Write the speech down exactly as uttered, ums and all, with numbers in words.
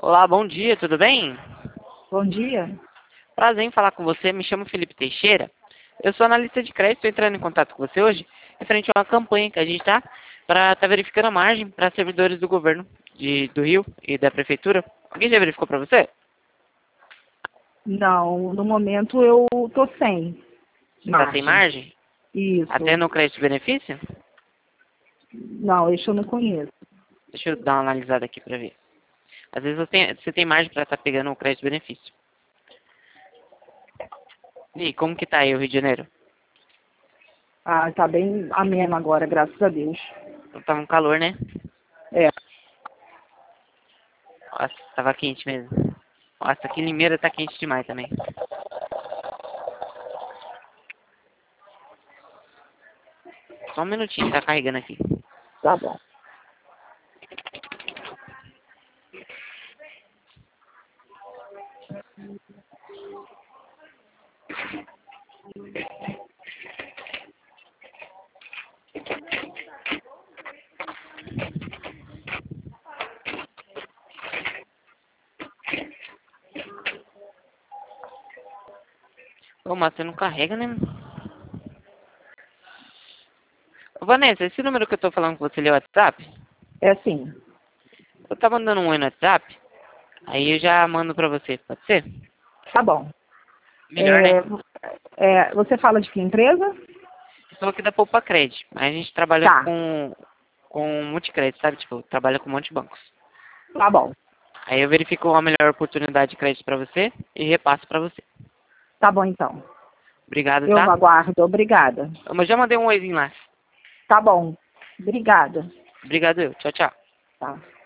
Olá, bom dia, tudo bem? Bom dia. Prazer em falar com você, me chamo Felipe Teixeira. Eu sou analista de crédito, estou entrando em contato com você hoje, referente a uma campanha que a gente está para estar verificando a margem para servidores do governo de, do Rio e da Prefeitura. Alguém já verificou para você? Não, no momento eu tô sem Você está sem margem. margem? Até Isso. no crédito-benefício? Não, esse eu não conheço. Deixa eu dar uma analisada aqui para ver. Às vezes você tem, você tem margem para estar pegando o crédito-benefício. E como que tá aí o Rio de Janeiro? Ah, tá bem ameno agora, graças a Deus. Tava um calor, né? É. Nossa, tava quente mesmo. Nossa, aqui em Limeira tá quente demais também. Só um minutinho, tá carregando aqui. Tá bom. Ô, mas você não carrega, né? Ô, Vanessa, esse número que eu tô falando com você, ele é o WhatsApp? É assim. Eu tava mandando um oi no WhatsApp, aí eu já mando pra você, pode ser? Tá bom. Melhor, né? É, é, você fala de que empresa? Eu sou aqui da Poupa Cred, mas a gente trabalha Tá. com, com multicrédito, sabe? Tipo, trabalha com um monte de bancos. Tá bom. Aí eu verifico a melhor oportunidade de crédito pra você e repasso pra você. Tá bom, então. Obrigado, Eu tá? aguardo. Obrigada. Eu já mandei um oizinho lá. Tá bom. Obrigada. Obrigado eu. Tchau, tchau. Tá.